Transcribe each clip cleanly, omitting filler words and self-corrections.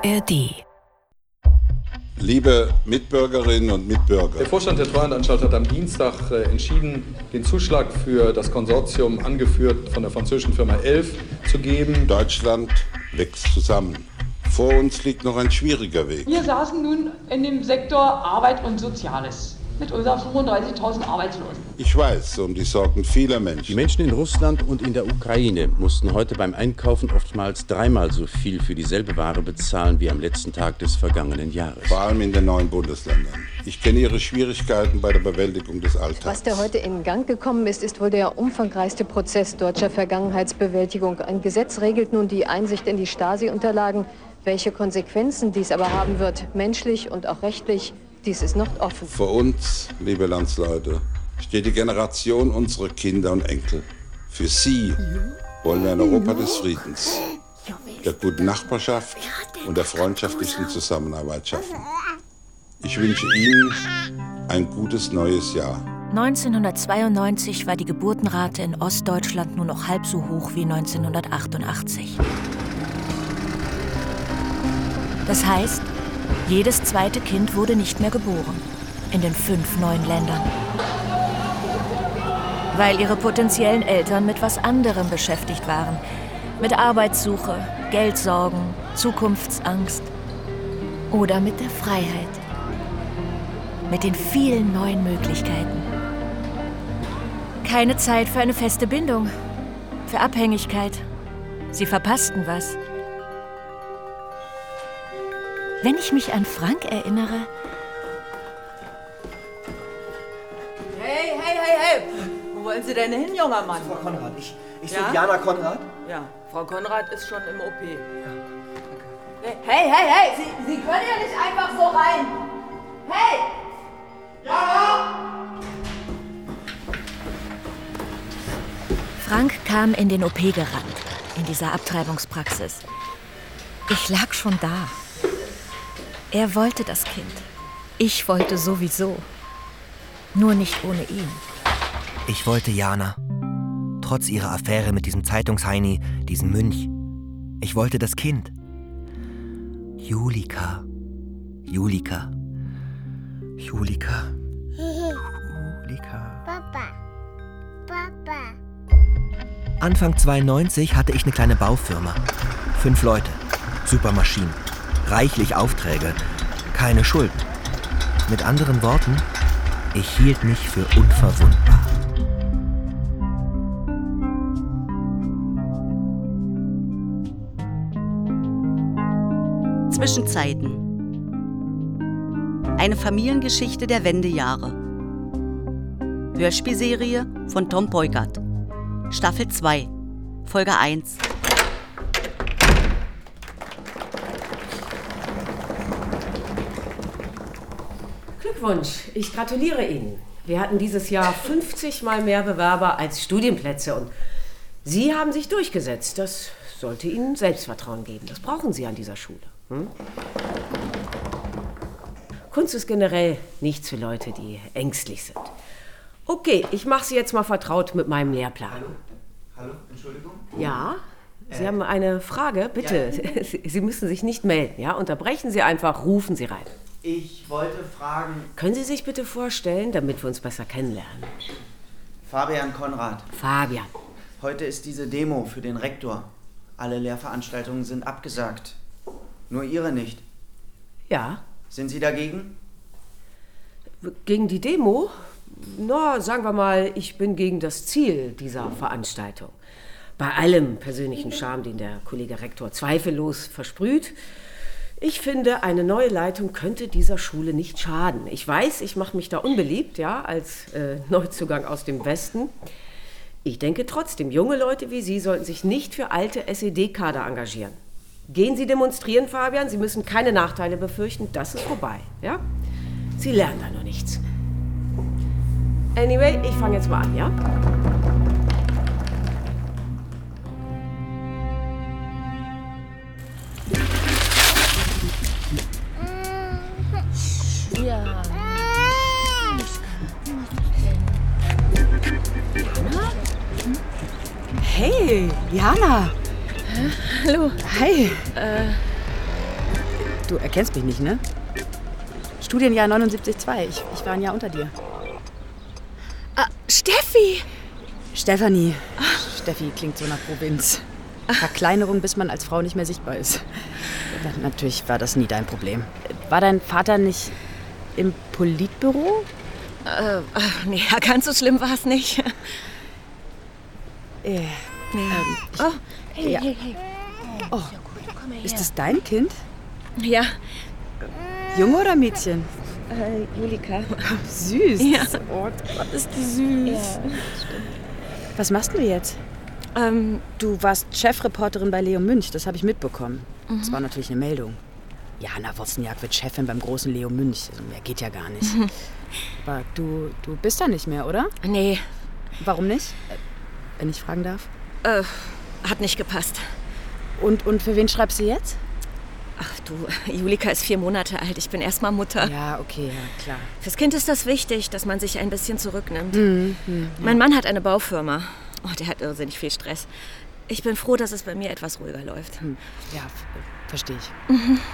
ARD. Liebe Mitbürgerinnen und Mitbürger. Der Vorstand der Treuhandanstalt hat am Dienstag entschieden, den Zuschlag für das Konsortium, angeführt von der französischen Firma ELF, zu geben. Deutschland wächst zusammen. Vor uns liegt noch ein schwieriger Weg. Wir saßen nun in dem Sektor Arbeit und Soziales mit unseren 35.000 Arbeitslosen. Ich weiß um die Sorgen vieler Menschen. Die Menschen in Russland und in der Ukraine mussten heute beim Einkaufen oftmals dreimal so viel für dieselbe Ware bezahlen wie am letzten Tag des vergangenen Jahres. Vor allem in den neuen Bundesländern. Ich kenne ihre Schwierigkeiten bei der Bewältigung des Alltags. Was da heute in Gang gekommen ist, ist wohl der umfangreichste Prozess deutscher Vergangenheitsbewältigung. Ein Gesetz regelt nun die Einsicht in die Stasi-Unterlagen. Welche Konsequenzen dies aber haben wird, menschlich und auch rechtlich, dies ist noch offen. Vor uns, liebe Landsleute, steht die Generation unserer Kinder und Enkel. Für sie wollen wir ein Europa des Friedens, der guten Nachbarschaft und der freundschaftlichen Zusammenarbeit schaffen. Ich wünsche Ihnen ein gutes neues Jahr. 1992 war die Geburtenrate in Ostdeutschland nur noch halb so hoch wie 1988. Das heißt, jedes zweite Kind wurde nicht mehr geboren. In den 5 neuen Ländern. Weil ihre potenziellen Eltern mit was anderem beschäftigt waren. Mit Arbeitssuche, Geldsorgen, Zukunftsangst. Oder mit der Freiheit. Mit den vielen neuen Möglichkeiten. Keine Zeit für eine feste Bindung. Für Abhängigkeit. Sie verpassten was. Wenn ich mich an Frank erinnere... Hey! Wo wollen Sie denn hin, junger Mann? Frau Konrad, ich suche Jana Konrad. Ja, Frau Konrad ist schon im OP. Ja, danke. Hey! Sie können ja nicht einfach so rein! Hey! Jana! Frank kam in den OP gerannt, in dieser Abtreibungspraxis. Ich lag schon da. Er wollte das Kind. Ich wollte sowieso. Nur nicht ohne ihn. Ich wollte Jana. Trotz ihrer Affäre mit diesem Zeitungsheini, diesem Mönch. Ich wollte das Kind. Julika. Papa. Anfang 92 hatte ich eine kleine Baufirma. 5 Leute. Super Maschinen. Reichlich Aufträge. Keine Schulden. Mit anderen Worten, ich hielt mich für unverwundbar. Zwischenzeiten. Eine Familiengeschichte der Wendejahre. Hörspielserie von Tom Peukert. Staffel 2, Folge 1. Glückwunsch, ich gratuliere Ihnen. Wir hatten dieses Jahr 50 Mal mehr Bewerber als Studienplätze und Sie haben sich durchgesetzt. Das sollte Ihnen Selbstvertrauen geben. Das brauchen Sie an dieser Schule. Kunst ist generell nichts für Leute, die ängstlich sind. Okay, ich mache Sie jetzt mal vertraut mit meinem Lehrplan. Hallo, Entschuldigung? Ja? Sie haben eine Frage? Bitte, ja. Sie müssen sich nicht melden, ja? Unterbrechen Sie einfach, rufen Sie rein. Ich wollte fragen... Können Sie sich bitte vorstellen, damit wir uns besser kennenlernen? Fabian Konrad. Fabian. Heute ist diese Demo für den Rektor. Alle Lehrveranstaltungen sind abgesagt. Nur Ihre nicht. Ja. Sind Sie dagegen? Gegen die Demo? Na, sagen wir mal, ich bin gegen das Ziel dieser Veranstaltung. Bei allem persönlichen Charme, den der Kollege Rektor zweifellos versprüht. Ich finde, eine neue Leitung könnte dieser Schule nicht schaden. Ich weiß, ich mache mich da unbeliebt, ja, als Neuzugang aus dem Westen. Ich denke trotzdem, junge Leute wie Sie sollten sich nicht für alte SED-Kader engagieren. Gehen Sie demonstrieren, Fabian. Sie müssen keine Nachteile befürchten. Das ist vorbei, ja? Sie lernen da nur nichts. Anyway, ich fange jetzt mal an, ja? Ja. Hey, Jana. Hallo. Hi. Du erkennst mich nicht, ne? Studienjahr 79-2. Ich war ein Jahr unter dir. Steffi! Stefanie. Steffi klingt so nach Provinz. Verkleinerung, bis man als Frau nicht mehr sichtbar ist. Natürlich war das nie dein Problem. War dein Vater nicht im Politbüro? Nee, ganz so schlimm war es nicht. Hey. Oh, ist das dein Kind? Ja. Junge oder Mädchen? Julika. Süß. Ja. Oh Gott, ist die süß. Ja, stimmt. Was machst du jetzt? Du warst Chefreporterin bei Leo Münch, das habe ich mitbekommen. Das war natürlich eine Meldung. Jana Wozniak wird Chefin beim großen Leo Münch. Also mehr geht ja gar nicht. Aber du bist da nicht mehr, oder? Nee. Warum nicht? Wenn ich fragen darf. Hat nicht gepasst. Und für wen schreibst du jetzt? Ach du, Julika ist 4 Monate alt. Ich bin erst mal Mutter. Ja, okay, ja, klar. Fürs Kind ist das wichtig, dass man sich ein bisschen zurücknimmt. Mein Mann hat eine Baufirma. Oh, der hat irrsinnig viel Stress. Ich bin froh, dass es bei mir etwas ruhiger läuft. Ja, verstehe ich.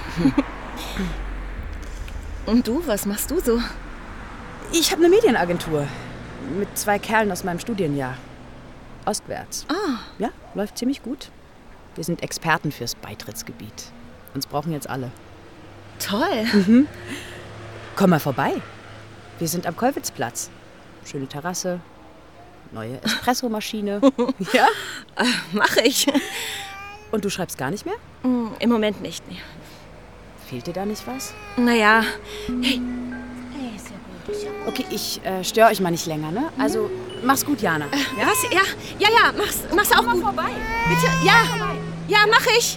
Und du, was machst du so? Ich habe eine Medienagentur. Mit 2 Kerlen aus meinem Studienjahr. Ostwärts. Ja, läuft ziemlich gut. Wir sind Experten fürs Beitrittsgebiet. Uns brauchen jetzt alle. Toll. Komm mal vorbei. Wir sind am Kollwitzplatz. Schöne Terrasse. Neue Espressomaschine. Ja? Mach ich. Und du schreibst gar nicht mehr? Im Moment nicht. Nee. Fehlt dir da nicht was? Naja. Hey. Okay, ich störe euch mal nicht länger, ne? Also, mach's gut, Jana. Ja, mach's auch gut. Vorbei. Bitte, ja. Ja, mach ich.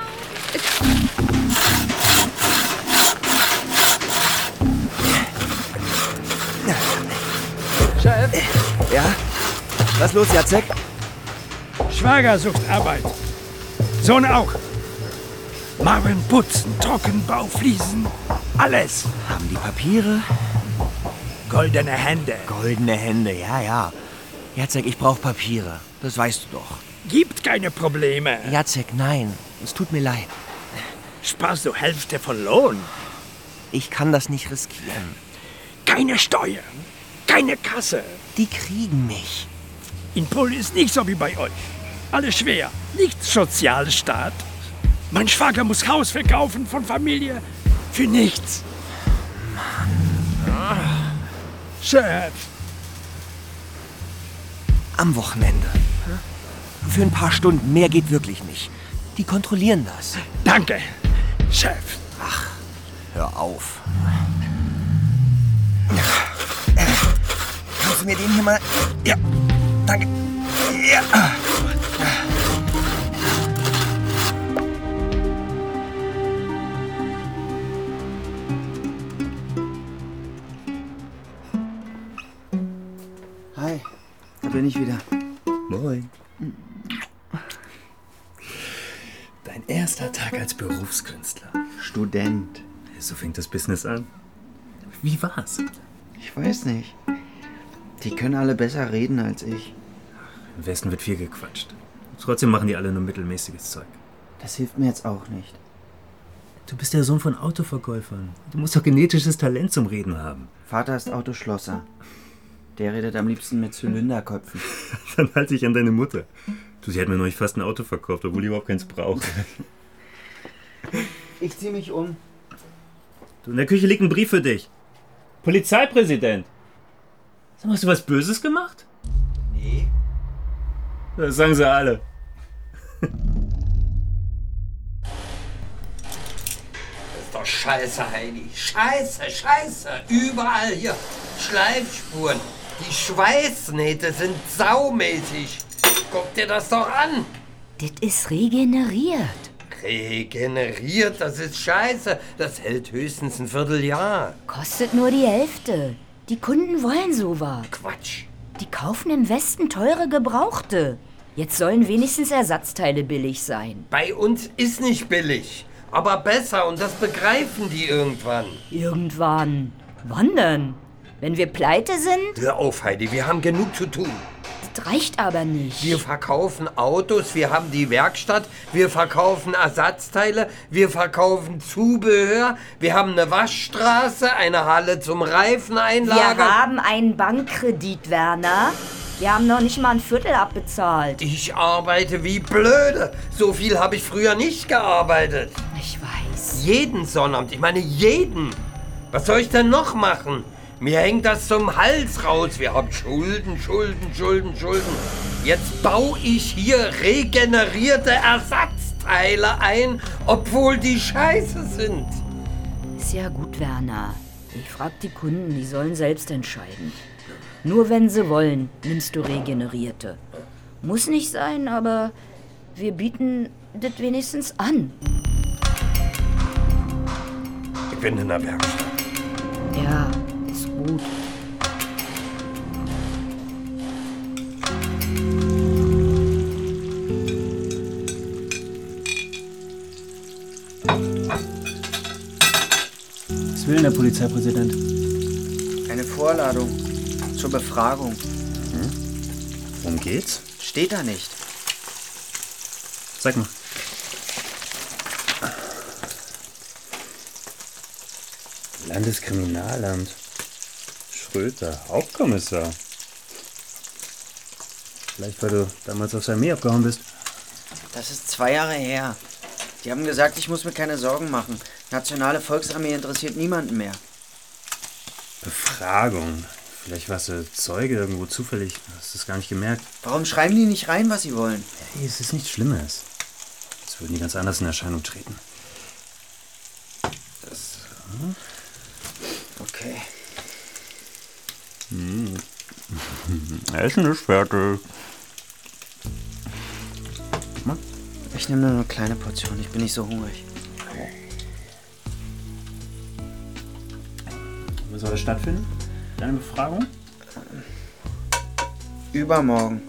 Chef? Ja? Was los, Jacek? Schwager sucht Arbeit. Sohn auch. Mauern, putzen, Trockenbau, Fliesen, alles. Haben die Papiere? Goldene Hände. Goldene Hände, ja. Jacek, ich brauche Papiere. Das weißt du doch. Gibt keine Probleme. Jacek, nein. Es tut mir leid. Sparst du Hälfte von Lohn? Ich kann das nicht riskieren. Keine Steuern, keine Kasse. Die kriegen mich. In Polen ist nicht so wie bei euch. Alles schwer. Nicht Sozialstaat. Mein Schwager muss Haus verkaufen von Familie. Für nichts. Chef. Am Wochenende. Für ein paar Stunden. Mehr geht wirklich nicht. Die kontrollieren das. Danke, Chef. Ach, hör auf. Kannst du mir den hier mal... Ja, danke. Ja. Hi, da bin ich wieder. Moin. Dein erster Tag als Berufskünstler. Student. So fängt das Business an. Wie war's? Ich weiß nicht. Die können alle besser reden als ich. Im Westen wird viel gequatscht. Trotzdem machen die alle nur mittelmäßiges Zeug. Das hilft mir jetzt auch nicht. Du bist der Sohn von Autoverkäufern. Du musst doch genetisches Talent zum Reden haben. Vater ist Autoschlosser. Der redet am liebsten mit Zylinderköpfen. Dann halte ich an deine Mutter. Du, sie hat mir neulich fast ein Auto verkauft, obwohl die überhaupt keins braucht. Ich zieh mich um. Du, in der Küche liegt ein Brief für dich. Polizeipräsident. Sag mal, hast du was Böses gemacht? Nee. Das sagen sie alle. Das ist doch scheiße, Heidi. Scheiße. Überall hier Schleifspuren. Die Schweißnähte sind saumäßig. Guck dir das doch an. Das ist regeneriert. Regeneriert, das ist scheiße. Das hält höchstens ein Vierteljahr. Kostet nur die Hälfte. Die Kunden wollen sowas. Quatsch. Die kaufen im Westen teure Gebrauchte. Jetzt sollen wenigstens Ersatzteile billig sein. Bei uns ist nicht billig, aber besser und das begreifen die irgendwann. Irgendwann? Wann denn? Wenn wir pleite sind? Hör auf, Heidi, wir haben genug zu tun. Das reicht aber nicht. Wir verkaufen Autos, wir haben die Werkstatt, wir verkaufen Ersatzteile, wir verkaufen Zubehör, wir haben eine Waschstraße, eine Halle zum Reifeneinlagern. Wir haben einen Bankkredit, Werner. Wir haben noch nicht mal ein Viertel abbezahlt. Ich arbeite wie blöde. So viel habe ich früher nicht gearbeitet. Ich weiß. Jeden Sonnabend, ich meine jeden. Was soll ich denn noch machen? Mir hängt das zum Hals raus. Wir haben Schulden. Jetzt baue ich hier regenerierte Ersatzteile ein, obwohl die scheiße sind. Ist ja gut, Werner. Ich frag die Kunden, die sollen selbst entscheiden. Nur wenn sie wollen, nimmst du regenerierte. Muss nicht sein, aber wir bieten das wenigstens an. Ich bin in der Werkstatt. Ja, ist gut. Was will denn der Polizeipräsident? Eine Vorladung zur Befragung. Worum geht's? Steht da nicht. Sag mal. Landeskriminalamt. Schröter, Hauptkommissar. Vielleicht, weil du damals aus der Armee abgehauen bist. Das ist 2 Jahre her. Die haben gesagt, ich muss mir keine Sorgen machen. Nationale Volksarmee interessiert niemanden mehr. Befragung. Vielleicht warst du Zeuge irgendwo zufällig. Hast du es gar nicht gemerkt. Warum schreiben die nicht rein, was sie wollen? Hey, es ist nichts Schlimmes. Es würden die ganz anders in Erscheinung treten. Das... Okay. Essen ist fertig. Ich nehme nur eine kleine Portion. Ich bin nicht so hungrig. Wann soll das stattfinden? Deine Befragung? Übermorgen.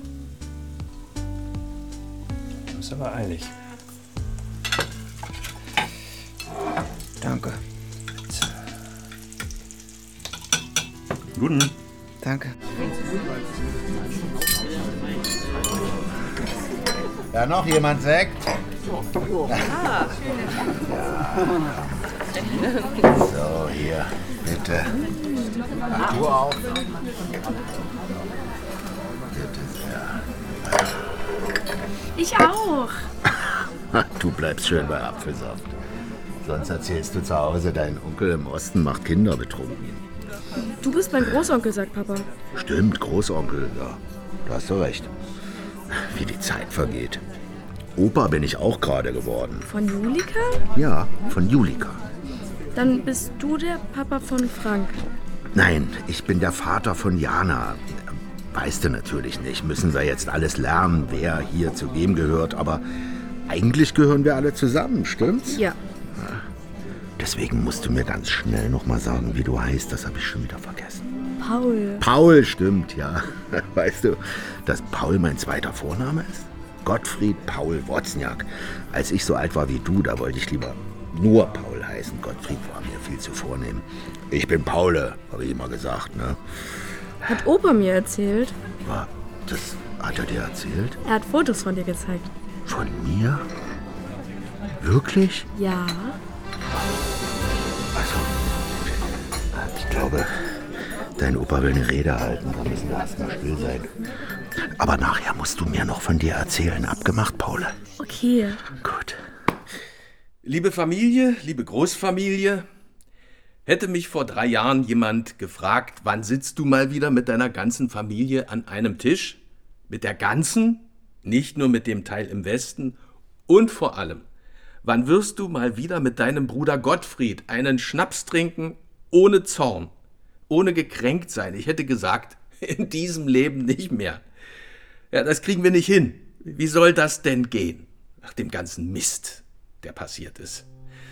Das ist aber eilig. Danke. Guten. Danke. Ja, noch jemand Sekt? Ah. So, hier, bitte. Mach Uhr auf. Bitte sehr. Ich auch. Du bleibst schön bei Apfelsaft. Sonst erzählst du zu Hause, dein Onkel im Osten macht Kinder betrunken. Du bist mein Großonkel, sagt Papa. Stimmt, Großonkel, ja. Da hast du recht. Wie die Zeit vergeht. Opa bin ich auch gerade geworden. Von Julika? Ja, von Julika. Dann bist du der Papa von Frank. Nein, ich bin der Vater von Jana. Weißt du natürlich nicht. Müssen wir jetzt alles lernen, wer hier zu wem gehört. Aber eigentlich gehören wir alle zusammen, stimmt's? Ja. Deswegen musst du mir ganz schnell noch mal sagen, wie du heißt. Das habe ich schon wieder vergessen. Paul. Paul, stimmt, ja. Weißt du, dass Paul mein zweiter Vorname ist? Gottfried Paul Wozniak. Als ich so alt war wie du, da wollte ich lieber nur Paul heißen. Gottfried war mir viel zu vornehm. Ich bin Paule, habe ich immer gesagt, ne? Hat Opa mir erzählt. Das hat er dir erzählt? Er hat Fotos von dir gezeigt. Von mir? Wirklich? Ja. Ich glaube, dein Opa will eine Rede halten. Da müssen wir erstmal still sein. Aber nachher musst du mir noch von dir erzählen. Abgemacht, Paul? Okay. Gut. Liebe Familie, liebe Großfamilie, hätte mich vor 3 Jahren jemand gefragt, wann sitzt du mal wieder mit deiner ganzen Familie an einem Tisch? Mit der ganzen, nicht nur mit dem Teil im Westen. Und vor allem, wann wirst du mal wieder mit deinem Bruder Gottfried einen Schnaps trinken, ohne Zorn, ohne gekränkt sein? Ich hätte gesagt, in diesem Leben nicht mehr. Ja, das kriegen wir nicht hin. Wie soll das denn gehen? Nach dem ganzen Mist, der passiert ist.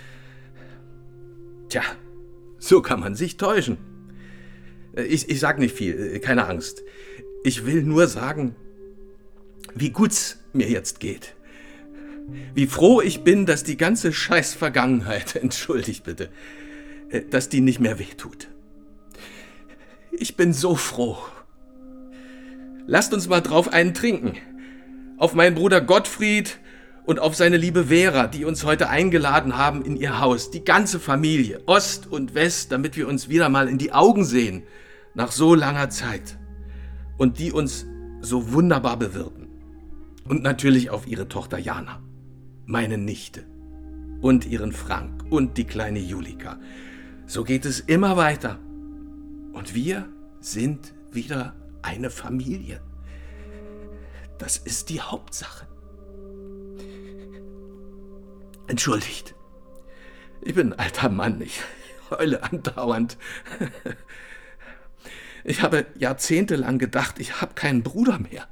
Tja, so kann man sich täuschen. Ich sag nicht viel, keine Angst. Ich will nur sagen, wie gut's mir jetzt geht. Wie froh ich bin, dass die ganze Scheiß-Vergangenheit, entschuldigt bitte, dass die nicht mehr wehtut. Ich bin so froh. lasst uns mal drauf einen trinken. Auf meinen Bruder Gottfried und auf seine liebe Vera, die uns heute eingeladen haben in ihr Haus. Die ganze Familie, Ost und West, damit wir uns wieder mal in die Augen sehen, nach so langer Zeit. Und die uns so wunderbar bewirten. Und natürlich auf ihre Tochter Jana, meine Nichte. Und ihren Frank und die kleine Julika. So geht es immer weiter. Und wir sind wieder eine Familie. Das ist die Hauptsache. Entschuldigt. Ich bin ein alter Mann, ich heule andauernd. Ich habe jahrzehntelang gedacht, ich habe keinen Bruder mehr.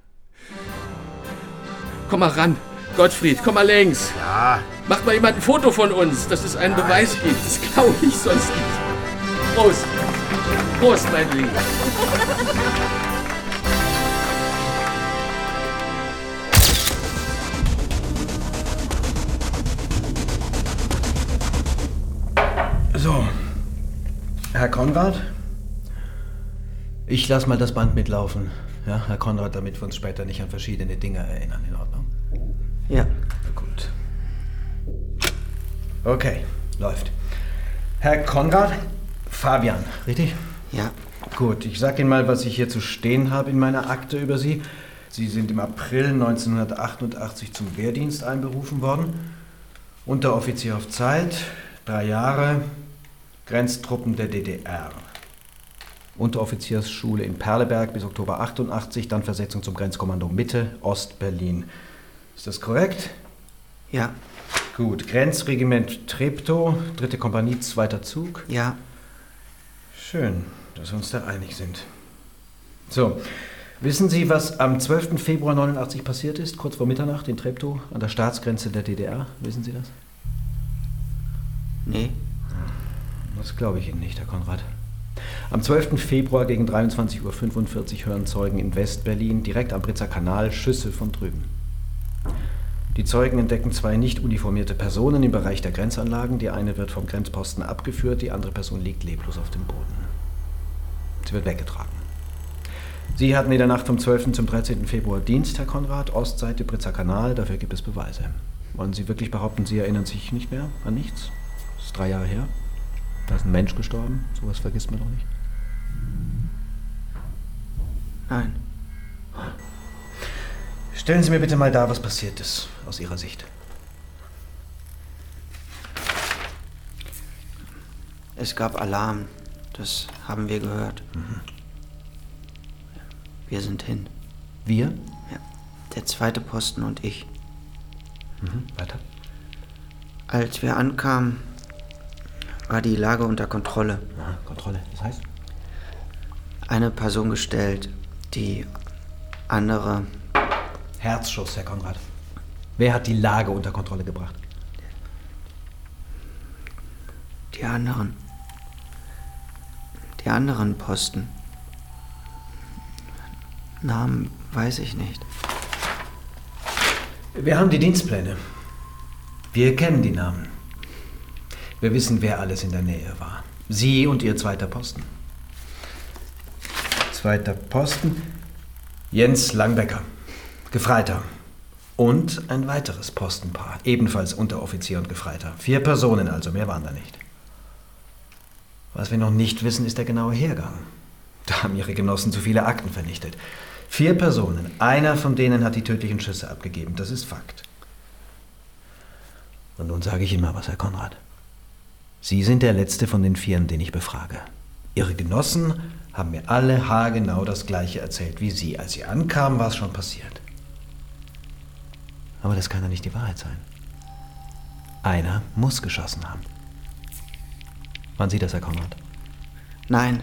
Komm mal ran, Gottfried, komm mal längs. Ja. Macht mal jemand ein Foto von uns, dass es einen Beweis gibt. Das glaube ich sonst nicht. Prost. Prost, mein Lieber. So, Herr Konrad, ich lasse mal das Band mitlaufen. Ja, Herr Konrad, damit wir uns später nicht an verschiedene Dinge erinnern. In Ordnung? Ja. Na gut. Okay, läuft. Herr Konrad, Fabian, richtig? Ja. Gut, ich sag Ihnen mal, was ich hier zu stehen habe in meiner Akte über Sie. Sie sind im April 1988 zum Wehrdienst einberufen worden. Unteroffizier auf Zeit, 3 Jahre, Grenztruppen der DDR. Unteroffiziersschule in Perleberg bis Oktober 88, dann Versetzung zum Grenzkommando Mitte, Ostberlin. Ist das korrekt? Ja. Gut, Grenzregiment Treptow, 3. Kompanie, 2. Zug. Ja. Schön, dass wir uns da einig sind. So, wissen Sie, was am 12. Februar 89 passiert ist, kurz vor Mitternacht in Treptow, an der Staatsgrenze der DDR? Wissen Sie das? Nee. Das glaube ich Ihnen nicht, Herr Konrad. Am 12. Februar gegen 23:45 Uhr hören Zeugen in Westberlin, direkt am Britzer Kanal, Schüsse von drüben. Die Zeugen entdecken 2 nicht uniformierte Personen im Bereich der Grenzanlagen. Die eine wird vom Grenzposten abgeführt, die andere Person liegt leblos auf dem Boden. Sie wird weggetragen. Sie hatten in der Nacht vom 12. zum 13. Februar Dienst, Herr Konrad, Ostseite Britzer Kanal, dafür gibt es Beweise. Wollen Sie wirklich behaupten, Sie erinnern sich nicht mehr an nichts? Das ist 3 Jahre her. Da ist ein Mensch gestorben, sowas vergisst man doch nicht. Nein. Stellen Sie mir bitte mal dar, was passiert ist, aus Ihrer Sicht. Es gab Alarm, das haben wir gehört. Mhm. Wir sind hin. Wir? Ja, der 2. Posten und ich. Weiter. Als wir ankamen, war die Lage unter Kontrolle. Aha, Kontrolle, das heißt? Eine Person gestellt, die andere... Herzschuss, Herr Konrad. Wer hat die Lage unter Kontrolle gebracht? Die anderen. Die anderen Posten. Namen weiß ich nicht. Wir haben die Dienstpläne. Wir kennen die Namen. Wir wissen, wer alles in der Nähe war. Sie und Ihr 2. Posten. 2. Posten, Jens Langbecker, Gefreiter. Und ein weiteres Postenpaar, ebenfalls Unteroffizier und Gefreiter. 4 Personen also, mehr waren da nicht. Was wir noch nicht wissen, ist der genaue Hergang. Da haben Ihre Genossen zu viele Akten vernichtet. 4 Personen, einer von denen hat die tödlichen Schüsse abgegeben, das ist Fakt. Und nun sage ich Ihnen mal was, Herr Konrad. Sie sind der Letzte von den 4, den ich befrage. Ihre Genossen haben mir alle haargenau das Gleiche erzählt wie Sie. Als Sie ankamen, war es schon passiert. Aber das kann ja nicht die Wahrheit sein. Einer muss geschossen haben. Waren Sie das, Herr Konrad? Nein.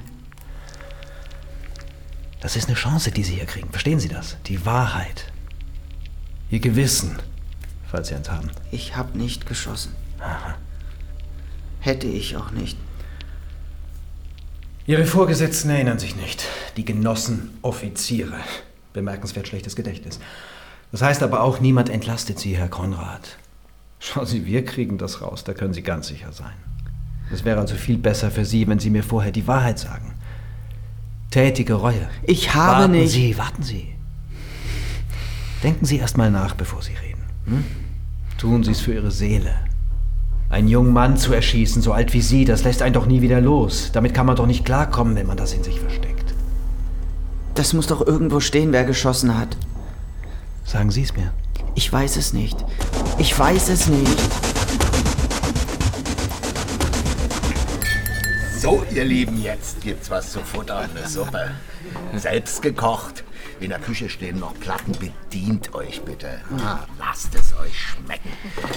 Das ist eine Chance, die Sie hier kriegen. Verstehen Sie das? Die Wahrheit. Ihr Gewissen, falls Sie eins haben. Ich habe nicht geschossen. Aha. Hätte ich auch nicht. Ihre Vorgesetzten erinnern sich nicht. Die Genossen Offiziere. Bemerkenswert schlechtes Gedächtnis. Das heißt aber auch, niemand entlastet Sie, Herr Konrad. Schauen Sie, wir kriegen das raus, da können Sie ganz sicher sein. Es wäre also viel besser für Sie, wenn Sie mir vorher die Wahrheit sagen. Tätige Reue. Ich habe nicht... Warten Sie. Denken Sie erst mal nach, bevor Sie reden. Hm? Tun Sie es für Ihre Seele. Einen jungen Mann zu erschießen, so alt wie Sie, das lässt einen doch nie wieder los. Damit kann man doch nicht klarkommen, wenn man das in sich versteckt. Das muss doch irgendwo stehen, wer geschossen hat. Sagen Sie es mir. Ich weiß es nicht. Ich weiß es nicht. So, ihr Lieben, jetzt gibt's was zu futtern, eine Suppe. Selbst gekocht. In der Küche stehen noch Platten. Bedient euch bitte. Lasst es euch schmecken.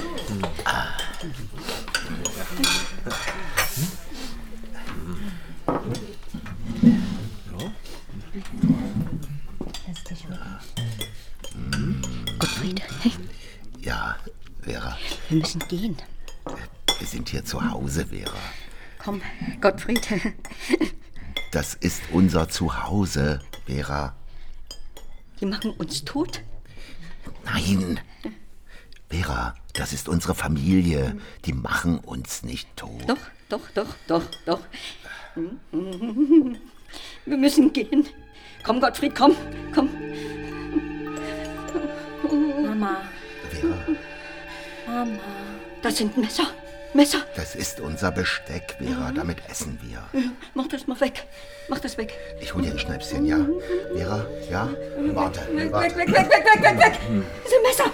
Gottfried. Ja, Vera. Wir müssen gehen. Wir sind hier zu Hause, Vera. Komm, Gottfried. Das ist unser Zuhause, Vera. Die machen uns tot? Nein. Vera, das ist unsere Familie. Die machen uns nicht tot. Doch. Wir müssen gehen. Komm, Gottfried, komm. Mama. Vera. Mama. Das sind Messer. Das ist unser Besteck, Vera. Damit essen wir. Mach das mal weg. Ich hol dir ein Schnäpschen, ja? Vera, ja? Warte. Weg. Das sind Messer.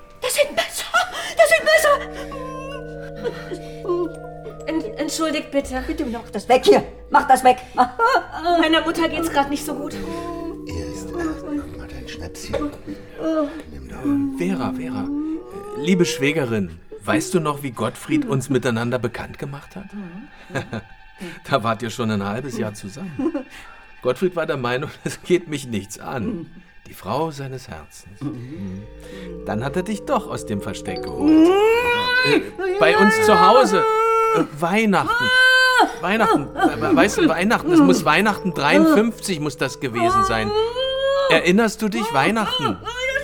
Entschuldigt bitte. Bitte mach das weg hier. Mach das weg. Meiner Mutter geht's gerade nicht so gut. Hier ist mal dein Schnäpschen. Nimm doch. Vera, liebe Schwägerin, weißt du noch, wie Gottfried uns miteinander bekannt gemacht hat? Da wart ihr schon ein halbes Jahr zusammen. Gottfried war der Meinung, es geht mich nichts an. Die Frau seines Herzens. Dann hat er dich doch aus dem Versteck geholt. Bei uns zu Hause. Weihnachten. Weißt du, Weihnachten. Es muss Weihnachten 53 muss das gewesen sein. Erinnerst du dich? Weihnachten.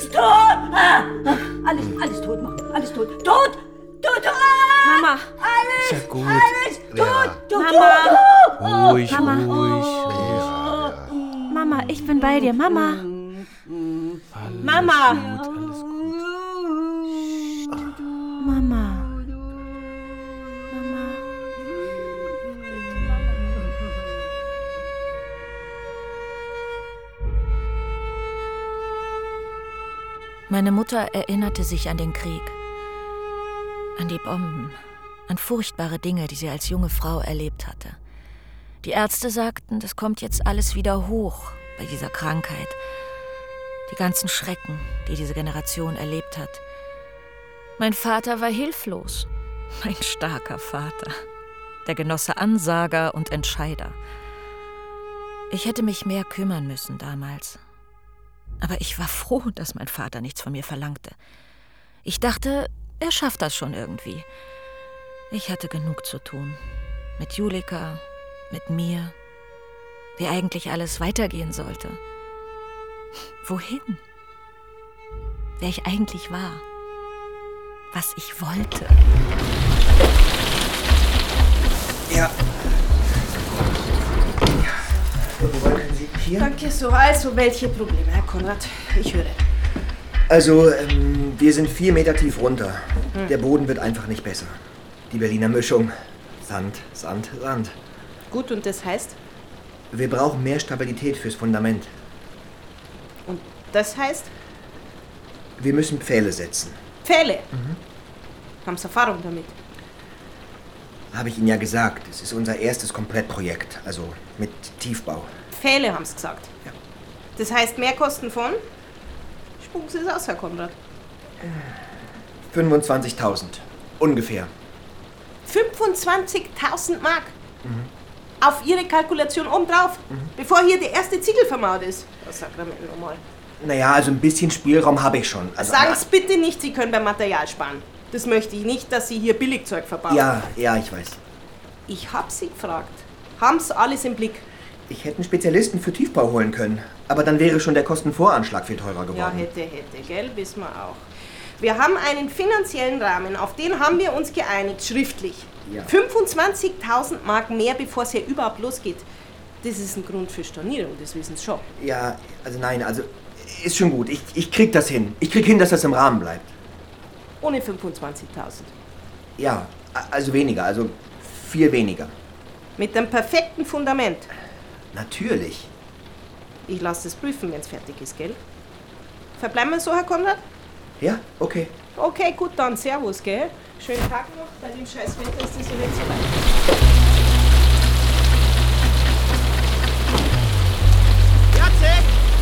Alles tot machen. Alles tot. Tot! Mama. Ist ja gut. Alles tot. Mama. Ruhig. Mama, ich bin bei dir. Mama. Mama. Mama. Meine Mutter erinnerte sich an den Krieg, an die Bomben, an furchtbare Dinge, die sie als junge Frau erlebt hatte. Die Ärzte sagten, das kommt jetzt alles wieder hoch bei dieser Krankheit. Die ganzen Schrecken, die diese Generation erlebt hat. Mein Vater war hilflos. Mein starker Vater. Der Genosse Ansager und Entscheider. Ich hätte mich mehr kümmern müssen damals. Aber ich war froh, dass mein Vater nichts von mir verlangte. Ich dachte, er schafft das schon irgendwie. Ich hatte genug zu tun. Mit Julika, mit mir. Wie eigentlich alles weitergehen sollte. Wohin? Wer ich eigentlich war. Was ich wollte. Ja. Wo wollten Sie? Hier? Danke so. Also, welche Probleme, Herr Konrad? Ich höre. Also, wir sind 4 Meter tief runter. Der Boden wird einfach nicht besser. Die Berliner Mischung. Sand. Gut, und das heißt? Wir brauchen mehr Stabilität fürs Fundament. Und das heißt? Wir müssen Pfähle setzen. Pfähle? Haben Sie Erfahrung damit? Habe ich Ihnen ja gesagt. Es ist unser erstes Komplettprojekt. Also mit Tiefbau. Pfähle, haben Sie gesagt. Ja. Das heißt Mehrkosten von? Spucken Sie es aus, Herr Konrad. 25.000. Ungefähr. 25.000 Mark? Auf Ihre Kalkulation obendrauf, bevor hier der erste Ziegel vermauert ist. Das Sakrament nochmal. Naja, also ein bisschen Spielraum habe ich schon. Also, Sagen Sie bitte nicht, Sie können beim Material sparen. Das möchte ich nicht, dass Sie hier Billigzeug verbauen. Ja, ich weiß. Ich habe Sie gefragt. Haben Sie alles im Blick? Ich hätte einen Spezialisten für Tiefbau holen können. Aber dann wäre schon der Kostenvoranschlag viel teurer geworden. Ja, hätte, gell? Wissen wir auch. Wir haben einen finanziellen Rahmen, auf den haben wir uns geeinigt, schriftlich. Ja. 25.000 Mark mehr, bevor es hier überhaupt losgeht. Das ist ein Grund für Stornierung, das wissen Sie schon. Ja, also nein, also Ist schon gut. Ich krieg das hin. Ich krieg hin, dass das im Rahmen bleibt. Ohne 25.000. Ja, also weniger. Also viel weniger. Mit dem perfekten Fundament. Natürlich. Ich lasse es prüfen, wenn es fertig ist, gell? Verbleiben wir so, Herr Konrad? Ja, okay. Okay, gut, dann servus, gell? Schönen Tag noch. Bei dem scheiß Wetter ist das ja nicht so leicht. Jacek!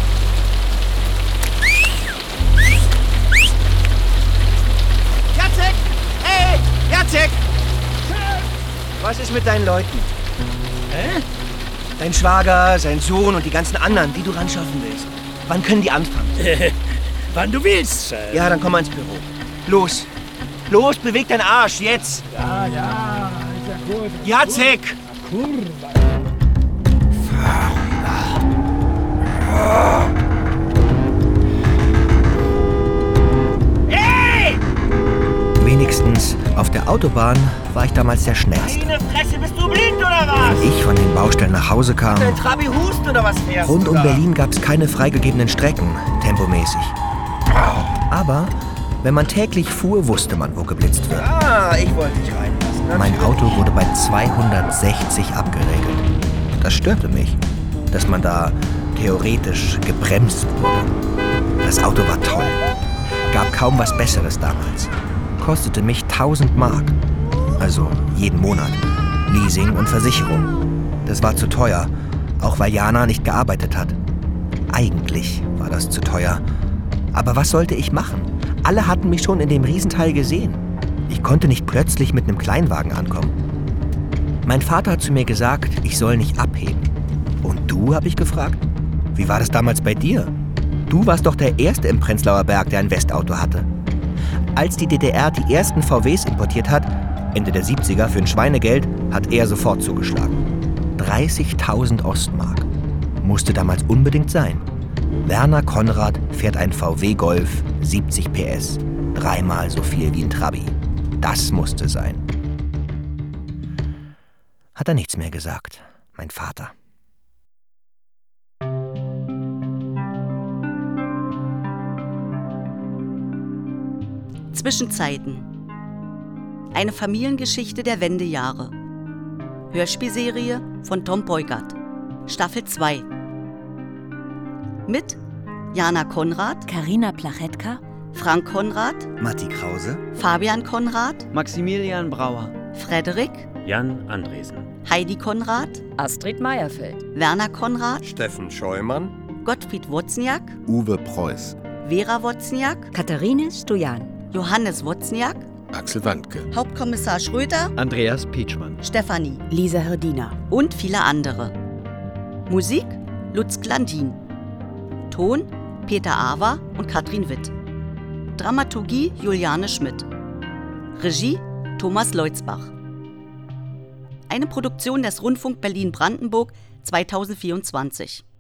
Jacek! Hey! Jacek! Was ist mit deinen Leuten? Hä? Dein Schwager, sein Sohn und die ganzen anderen, die du ran schaffen willst. Wann können die anfangen? Wann du willst. Ja, dann komm mal ins Büro. Los! Los, beweg deinen Arsch, jetzt! Ja, ist ja gut. Jacek! Kurva. Hey! Wenigstens auf der Autobahn war ich damals der Schnellste. Meine Fresse, bist du blind oder was? Wenn ich von den Baustellen nach Hause kam, Dein Trabi hust oder was fährst rund du um da? Berlin gab es keine freigegebenen Strecken, tempomäßig. Aber wenn man täglich fuhr, wusste man, wo geblitzt wird. Ah, ich wollte dich reinlassen. Mein Auto wurde bei 260 abgeregelt. Das störte mich, dass man da theoretisch gebremst wurde. Das Auto war toll. Gab kaum was Besseres damals. Kostete mich 1000 Mark. Also jeden Monat. Leasing und Versicherung. Das war zu teuer, auch weil Jana nicht gearbeitet hat. Eigentlich war das zu teuer. Aber was sollte ich machen? Alle hatten mich schon in dem Riesenteil gesehen. Ich konnte nicht plötzlich mit einem Kleinwagen ankommen. Mein Vater hat zu mir gesagt, ich soll nicht abheben. Und du, habe ich gefragt? Wie war das damals bei dir? Du warst doch der Erste im Prenzlauer Berg, der ein Westauto hatte. Als die DDR die ersten VWs importiert hat, Ende der 70er für ein Schweinegeld, hat er sofort zugeschlagen. 30.000 Ostmark. Musste damals unbedingt sein. Werner Konrad fährt ein VW Golf, 70 PS. 3-mal so viel wie ein Trabi. Das musste sein. Hat er nichts mehr gesagt, mein Vater. Zwischenzeiten. Eine Familiengeschichte der Wendejahre. Hörspielserie von Tom Peugert. Staffel 2. Mit Jana Konrad, Carina Plachetka, Frank Konrad, Matti Krause, Fabian Konrad, Maximilian Brauer, Frederik, Jan Andresen, Heidi Konrad, Astrid Meierfeld, Werner Konrad, Steffen Scheumann, Gottfried Wozniak, Uwe Preuß, Vera Wozniak, Katharine Stojan, Johannes Wozniak, Axel Wandke, Hauptkommissar Schröter, Andreas Pietschmann, Stefanie, Lisa Hirdina und viele andere. Musik Lutz Glandin. Ton Peter Awer und Katrin Witt. Dramaturgie Juliane Schmidt. Regie Thomas Leutzbach. Eine Produktion des Rundfunk Berlin-Brandenburg 2024.